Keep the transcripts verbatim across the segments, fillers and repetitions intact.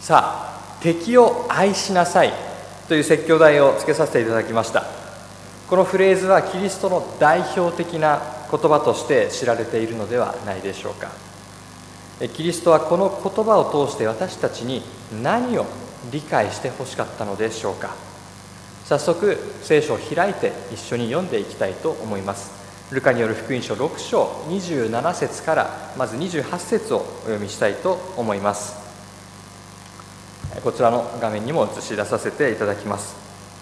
さあ敵を愛しなさいという説教題をつけさせていただきました。このフレーズはキリストの代表的な言葉として知られているのではないでしょうか。キリストはこの言葉を通して私たちに何を理解してほしかったのでしょうか。早速聖書を開いて一緒に読んでいきたいと思います。ルカによる福音書ろく章にじゅうなな節からまずにじゅうはち節をお読みしたいと思います。こちらの画面にも映し出させていただきます。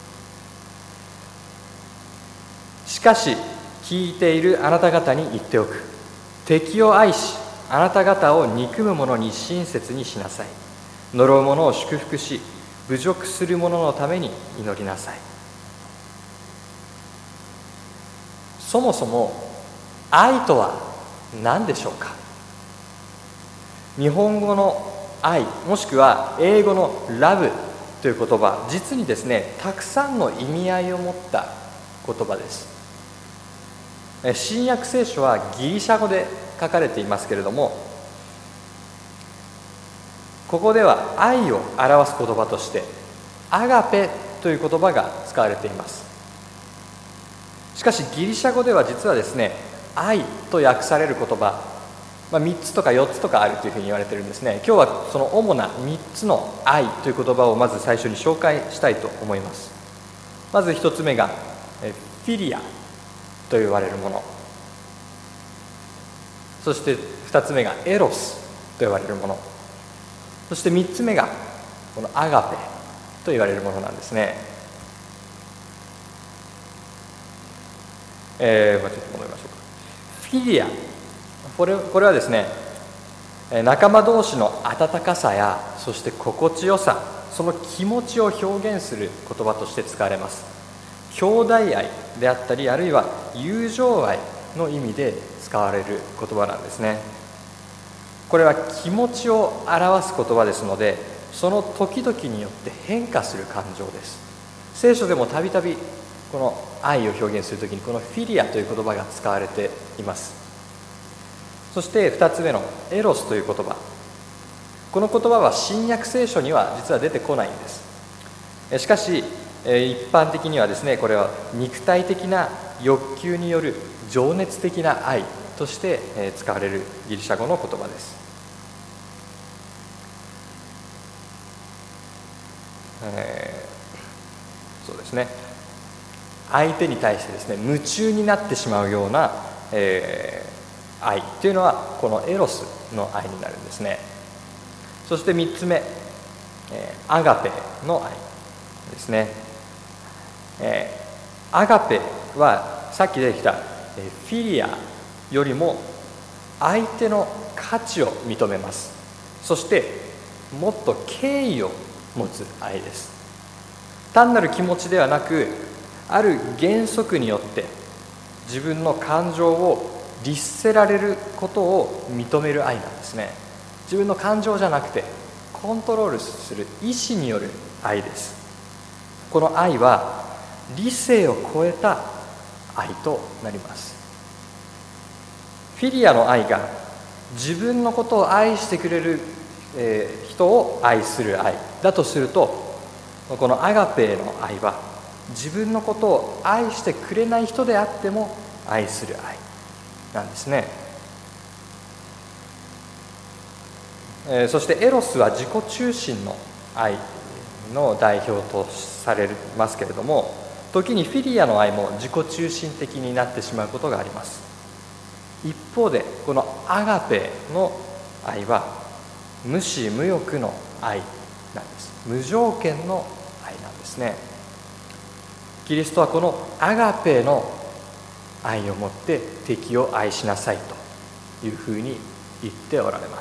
しかし聞いているあなた方に言っておく。敵を愛しあなた方を憎む者に親切にしなさい。呪う者を祝福し侮辱する者のために祈りなさい。そもそも愛とは何でしょうか。日本語の愛もしくは英語のラブという言葉、実にですねたくさんの意味合いを持った言葉です。新約聖書はギリシャ語で書かれていますけれども、ここでは愛を表す言葉としてアガペという言葉が使われています。しかしギリシャ語では実はですね愛と訳される言葉、まあ、みっつとかよっつとかあるというふうに言われているんですね。今日はその主なみっつの愛という言葉をまず最初に紹介したいと思います。まずひとつめがフィリアと言われるもの、そしてふたつめがエロスと言われるもの、そしてみっつめがこのアガペと言われるものなんですね。えー、ちょっと戻りましょうか。フィリア、これ、これはですね仲間同士の温かさやそして心地よさ、その気持ちを表現する言葉として使われます。兄弟愛であったり、あるいは友情愛の意味で使われる言葉なんですね。これは気持ちを表す言葉ですので、その時々によって変化する感情です。聖書でもたびたびこの愛を表現するときにこのフィリアという言葉が使われています。そしてふたつめのエロスという言葉、この言葉は新約聖書には実は出てこないんです。しかし一般的にはですね、これは肉体的な欲求による情熱的な愛として使われるギリシャ語の言葉です。えー、そうですね、相手に対してですね夢中になってしまうような、えー、愛というのはこのエロスの愛になるんですね。そしてみっつめ、えー、アガペの愛ですね。えー、アガペはさっき出てきた、えー、フィリアよりも相手の価値を認めます。そしてもっと敬意を持つ愛です。単なる気持ちではなく、ある原則によって自分の感情を律せられることを認める愛なんですね。自分の感情じゃなくてコントロールする意志による愛です。この愛は理性を超えた愛となります。フィリアの愛が自分のことを愛してくれる、えー、人を愛する愛だとすると、このアガペの愛は自分のことを愛してくれない人であっても愛する愛なんですね。えー、そしてエロスは自己中心の愛の代表とされますけれども、時にフィリアの愛も自己中心的になってしまうことがあります。一方でこのアガペの愛は無私無欲の愛なんです。無条件の愛なんですね。キリストはこのアガペの愛をもって敵を愛しなさいというふうに言っておられます。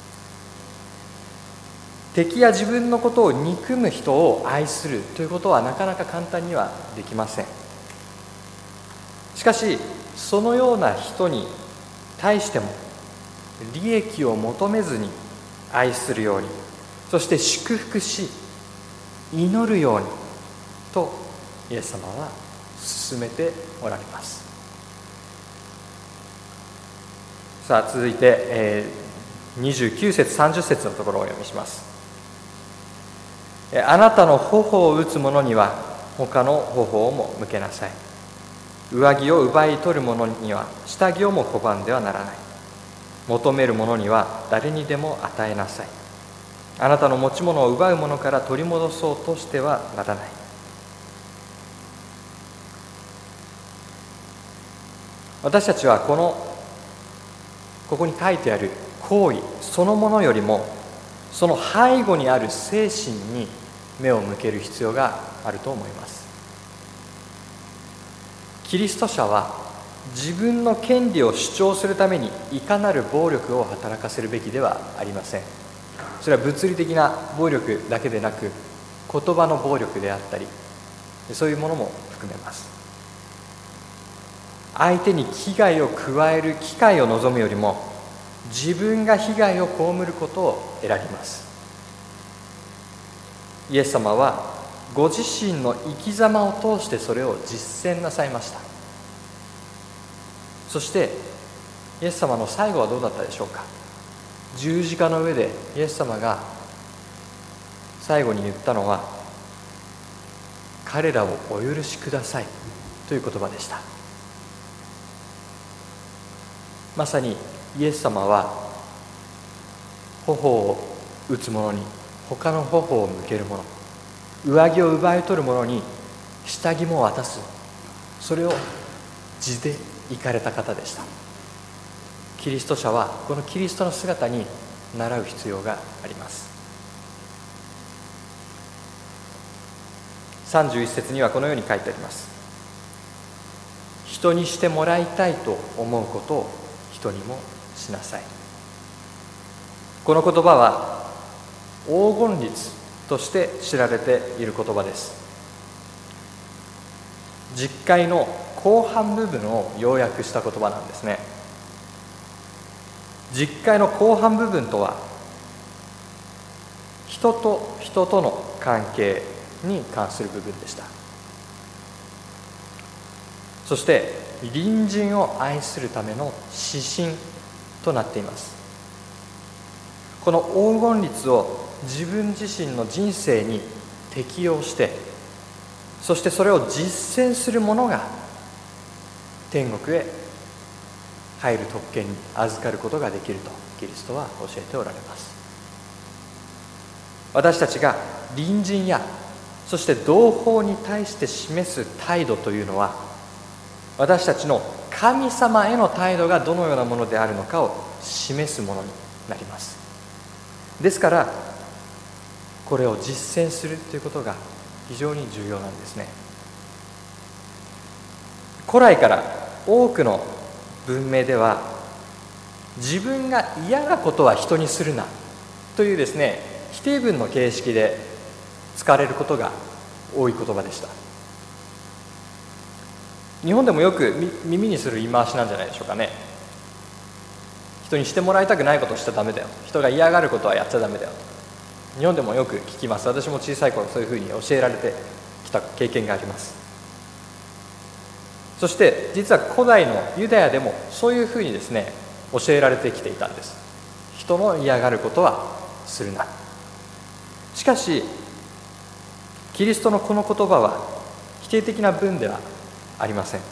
敵や自分のことを憎む人を愛するということはなかなか簡単にはできません。しかしそのような人に対しても利益を求めずに愛するように、そして祝福し祈るようにとイエス様は進めておられます。さあ続いて、えー、にじゅうきゅう節さんじゅっ節のところをお読みします。 あなたの頬を打つ者には他の頬をも向けなさい。上着を奪い取る者には下着をも拒んではならない。求める者には誰にでも与えなさい。あなたの持ち物を奪う者から取り戻そうとしてはならない。私たちはこのここに書いてある行為そのものよりも、その背後にある精神に目を向ける必要があると思います。キリスト者は自分の権利を主張するためにいかなる暴力を働かせるべきではありません。それは物理的な暴力だけでなく、言葉の暴力であったり、そういうものも含めます。相手に危害を加える機会を望むよりも、自分が被害を被ることを選びます。イエス様はご自身の生き様を通してそれを実践なさいました。そしてイエス様の最後はどうだったでしょうか。十字架の上でイエス様が最後に言ったのは、彼らをお許しくださいという言葉でした。まさにイエス様は頬を打つ者に他の頬を向ける者、上着を奪い取る者に下着も渡す、それを地で行かれた方でした。キリスト者はこのキリストの姿に倣う必要があります。さんじゅういち節にはこのように書いてあります。人にしてもらいたいと思うことを人にもしなさい。この言葉は黄金律として知られている言葉です。十戒の後半部分を要約した言葉なんですね。十戒の後半部分とは、人と人との関係に関する部分でした。そして隣人を愛するための指針となっています。この黄金律を自分自身の人生に適用して、そしてそれを実践する者が天国へ入る特権に預かることができるとキリストは教えておられます。私たちが隣人やそして同胞に対して示す態度というのは、私たちの神様への態度がどのようなものであるのかを示すものになります。ですからこれを実践するということが非常に重要なんですね。古来から多くの文明では、自分が嫌なことは人にするなというですね、否定文の形式で使われることが多い言葉でした。日本でもよく耳にする言い回しなんじゃないでしょうかね。人にしてもらいたくないことをしちゃダメだよ、人が嫌がることはやっちゃダメだよ、日本でもよく聞きます。私も小さい頃そういうふうに教えられてきた経験があります。そして実は古代のユダヤでもそういうふうにですね教えられてきていたんです。人の嫌がることはするな。しかしキリストのこの言葉は否定的な文ではありません。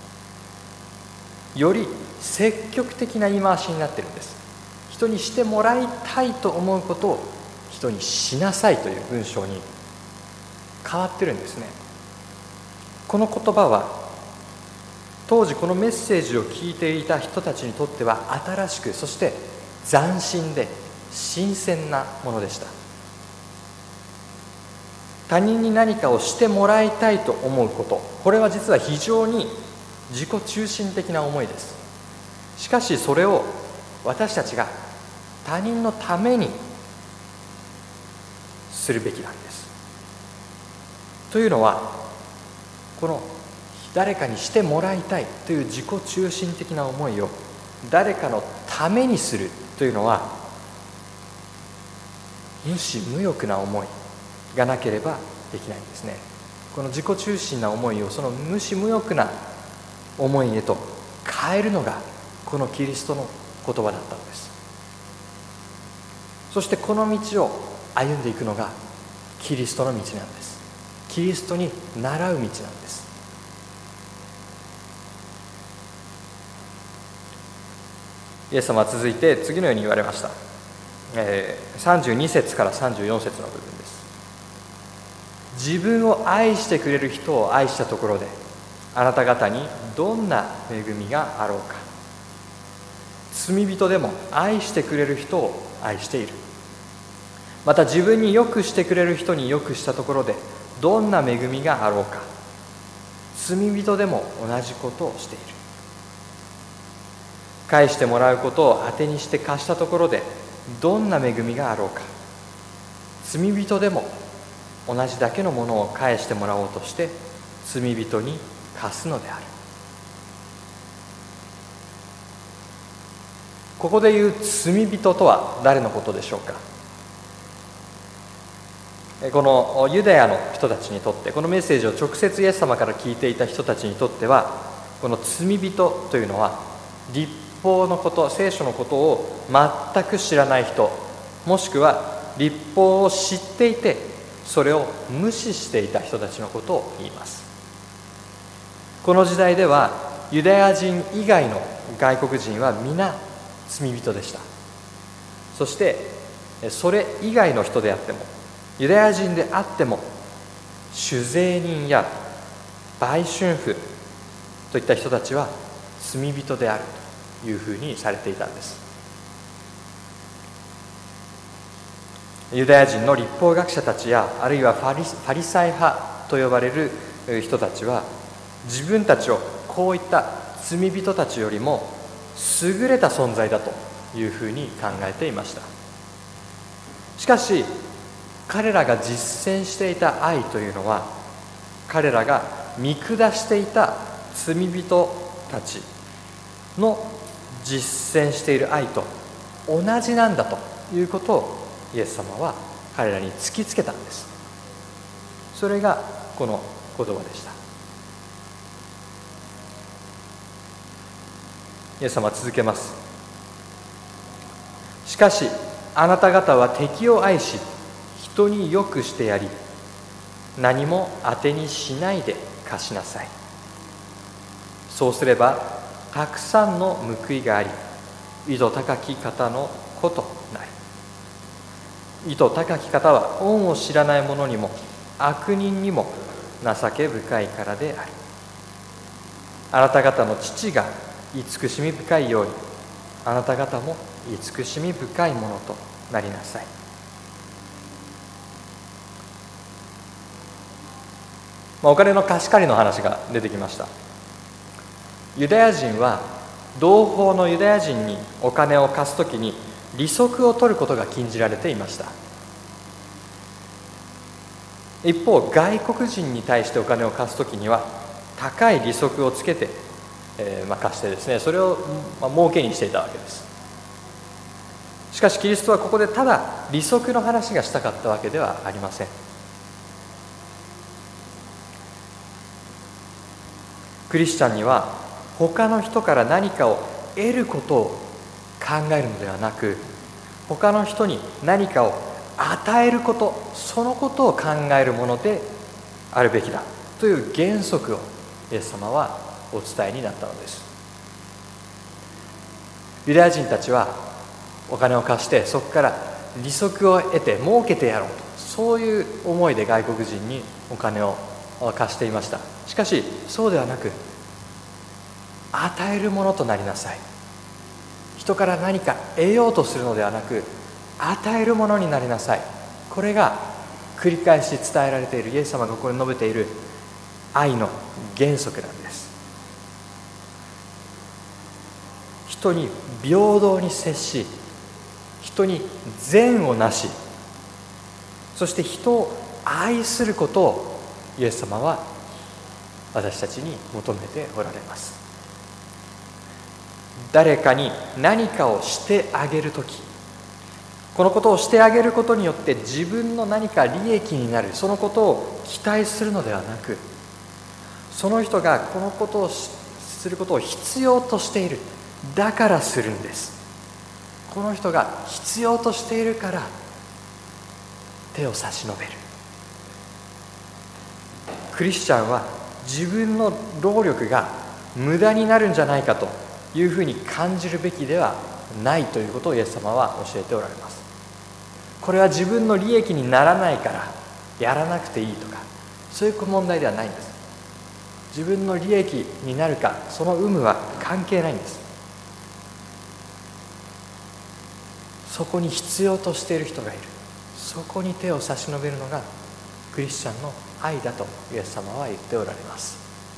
より積極的な言い回しになっているんです。人にしてもらいたいと思うことを人にしなさいという文章に変わってるんですね。この言葉は当時このメッセージを聞いていた人たちにとっては新しく、そして斬新で新鮮なものでした。他人に何かをしてもらいたいと思うこと、これは実は非常に自己中心的な思いです。しかしそれを私たちが他人のためにするべきなんです。というのは、この誰かにしてもらいたいという自己中心的な思いを誰かのためにするというのは、無私無欲な思いがなければできないんですね。この自己中心な思いをその無私無欲な思いへと変えるのがこのキリストの言葉だったのです。そしてこの道を歩んでいくのがキリストの道なんです。キリストに習う道なんです。イエス様は続いて次のように言われました。えー、さんじゅうに節からさんじゅうよん節の部分です。自分を愛してくれる人を愛したところで、あなた方にどんな恵みがあろうか。罪人でも愛してくれる人を愛している。また自分によくしてくれる人によくしたところでどんな恵みがあろうか。罪人でも同じことをしている。返してもらうことを当てにして貸したところでどんな恵みがあろうか。罪人でも同じだけのものを返してもらおうとして罪人に貸すのである。ここで言う罪人とは誰のことでしょうか。このユダヤの人たちにとって、このメッセージを直接イエス様から聞いていた人たちにとっては、この罪人というのは立法のこと、聖書のことを全く知らない人、もしくは立法を知っていてそれを無視していた人たちのことを言います。この時代ではユダヤ人以外の外国人は皆罪人でした。そしてそれ以外の人であっても、ユダヤ人であっても、酒税人や売春婦といった人たちは罪人であるというふうにされていたんです。ユダヤ人の立法学者たちや、あるいはファリ、ファリサイ派と呼ばれる人たちは、自分たちをこういった罪人たちよりも優れた存在だというふうに考えていました。しかし彼らが実践していた愛というのは、彼らが見下していた罪人たちの実践している愛と同じなんだということをイエス様は彼らに突きつけたんです。それがこの言葉でした。イエス様は続けます。しかしあなた方は敵を愛し、人によくしてやり、何も当てにしないで貸しなさい。そうすればたくさんの報いがあり、意図高き方の子となる。意図高き方は恩を知らない者にも悪人にも情け深いからである。あなた方の父が慈しみ深いように、あなた方も慈しみ深いものとなりなさい。まあ、お金の貸し借りの話が出てきました。ユダヤ人は同胞のユダヤ人にお金を貸すときに利息を取ることが禁じられていました。一方、外国人に対してお金を貸すときには高い利息をつけて、えーまあ、貸してですね、それを、まあ、儲けにしていたわけです。しかしキリストはここでただ利息の話がしたかったわけではありません。クリスチャンには他の人から何かを得ることを考えるのではなく、他の人に何かを与えること、そのことを考えるものであるべきだという原則をイエス様はお伝えになったのです。ユダヤ人たちはお金を貸して、そこから利息を得て儲けてやろうと、そういう思いで外国人にお金を貸していました。しかしそうではなく、与えるものとなりなさい。人から何か得ようとするのではなく、与えるものになりなさい。これが繰り返し伝えられている、イエス様がここに述べている愛の原則なんです。人に平等に接し、人に善をなし、そして人を愛することをイエス様は私たちに求めておられます。誰かに何かをしてあげるとき、このことをしてあげることによって自分の何か利益になる、そのことを期待するのではなく、その人がこのことをすることを必要としている、だからするんです。この人が必要としているから手を差し伸べる、 クリスチャンは自分の労力が無駄になるんじゃないかというふうに感じるべきではないということをイエス様は教えておられます。これは自分の利益にならないからやらなくていいとか、そういう問題ではないんです。自分の利益になるかその有無は関係ないんです。そこに必要としている人がいる、そこに手を差し伸べるのがクリスチャンの愛だとイエス様は言っておられます。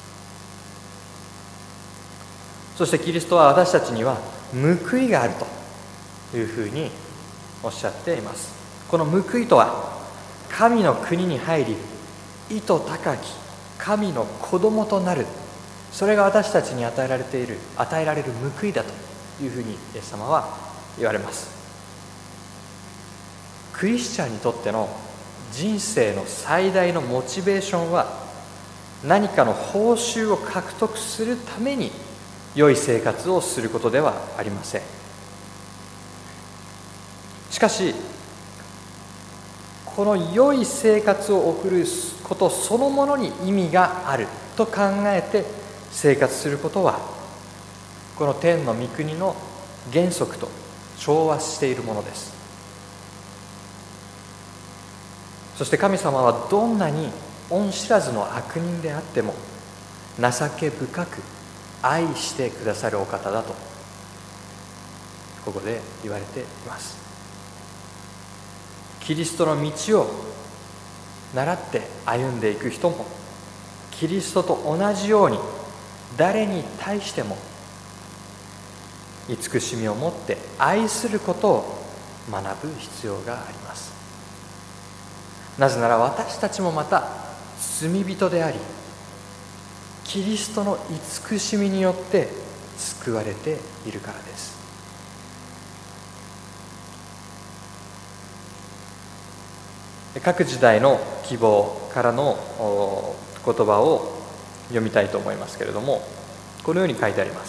そしてキリストは私たちには報いがあるというふうにおっしゃっています。この報いとは、神の国に入り意図高き神の子供となる、それが私たちに与えられている与えられる報いだというふうにイエス様は言われます。クリスチャンにとっての人生の最大のモチベーションは、何かの報酬を獲得するために良い生活をすることではありません。しかしこの良い生活を送ることそのものに意味があると考えて生活することは、この天の御国の原則と調和しているものです。そして神様はどんなに恩知らずの悪人であっても情け深く愛してくださるお方だとここで言われています。キリストの道を習って歩んでいく人も、キリストと同じように誰に対しても慈しみを持って愛することを学ぶ必要があります。なぜなら私たちもまた罪人であり、キリストの慈しみによって救われているからです。各時代の希望からの言葉を読みたいと思いますけれども、このように書いてあります。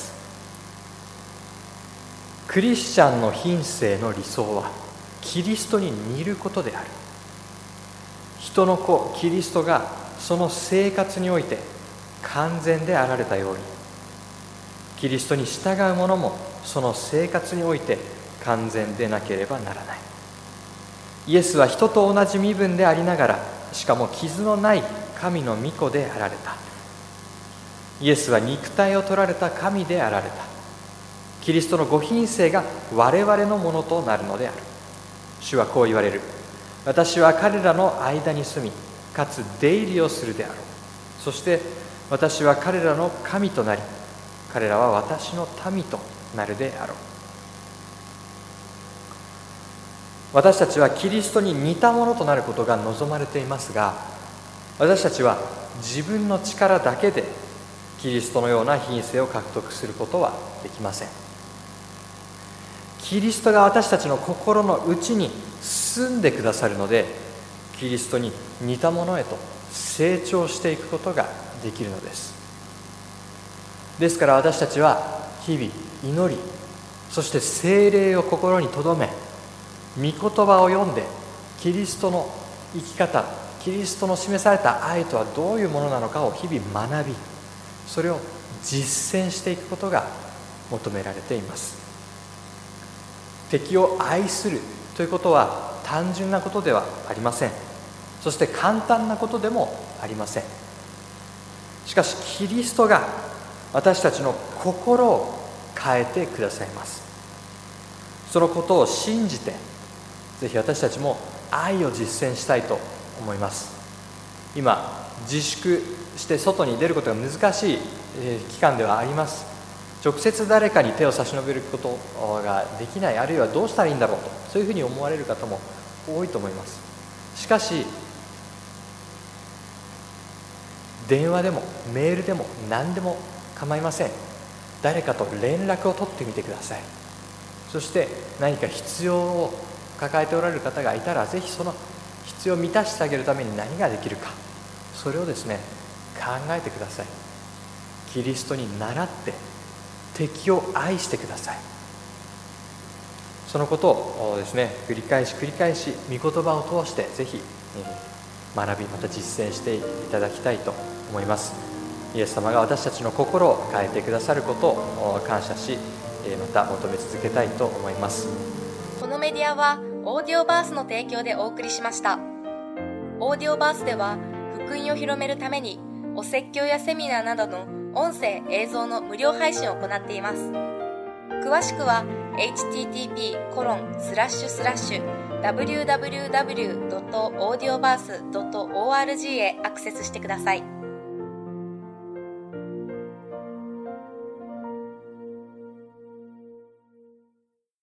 クリスチャンの品性の理想はキリストに似ることである。人の子キリストがその生活において完全であられたように、キリストに従う者もその生活において完全でなければならない。イエスは人と同じ身分でありながら、しかも傷のない神の御子であられた。イエスは肉体を取られた神であられた。キリストのご品性が我々のものとなるのである。主はこう言われる。私は彼らの間に住み、かつ出入りをするであろう。そして私は彼らの神となり、彼らは私の民となるであろう。私たちはキリストに似たものとなることが望まれていますが、私たちは自分の力だけでキリストのような品性を獲得することはできません。キリストが私たちの心の内に住んでくださるので、キリストに似たものへと成長していくことができるのです。ですから私たちは日々祈り、そして聖霊を心に留め、御言葉を読んで、キリストの生き方、キリストの示された愛とはどういうものなのかを日々学び、それを実践していくことが求められています。敵を愛するということは単純なことではありません。そして簡単なことでもありません。しかしキリストが私たちの心を変えてくださいます。そのことを信じて、ぜひ私たちも愛を実践したいと思います。今自粛して外に出ることが難しい期間ではあります。直接誰かに手を差し伸べることができない、あるいはどうしたらいいんだろうと、そういうふうに思われる方も多いと思います。しかし電話でもメールでも何でも構いません。誰かと連絡を取ってみてください。そして何か必要を抱えておられる方がいたら、ぜひその必要を満たしてあげるために何ができるか、それをですね考えてください。キリストに倣って敵を愛してください。そのことをですね繰り返し繰り返し御言葉を通してぜひ学び、また実践していただきたいと思います。イエス様が私たちの心を変えてくださることを感謝し、また求め続けたいと思います。 このメディアはオーディオバースの提供でお送りしました。オーディオバースでは福音を広めるためにお説教やセミナーなどの音声映像の無料配信を行っています。詳しくは エイチティーティーピーコロンスラッシュスラッシュダブリューダブリューダブリュードットオーディオバースドットオーアールジー へアクセスしてください。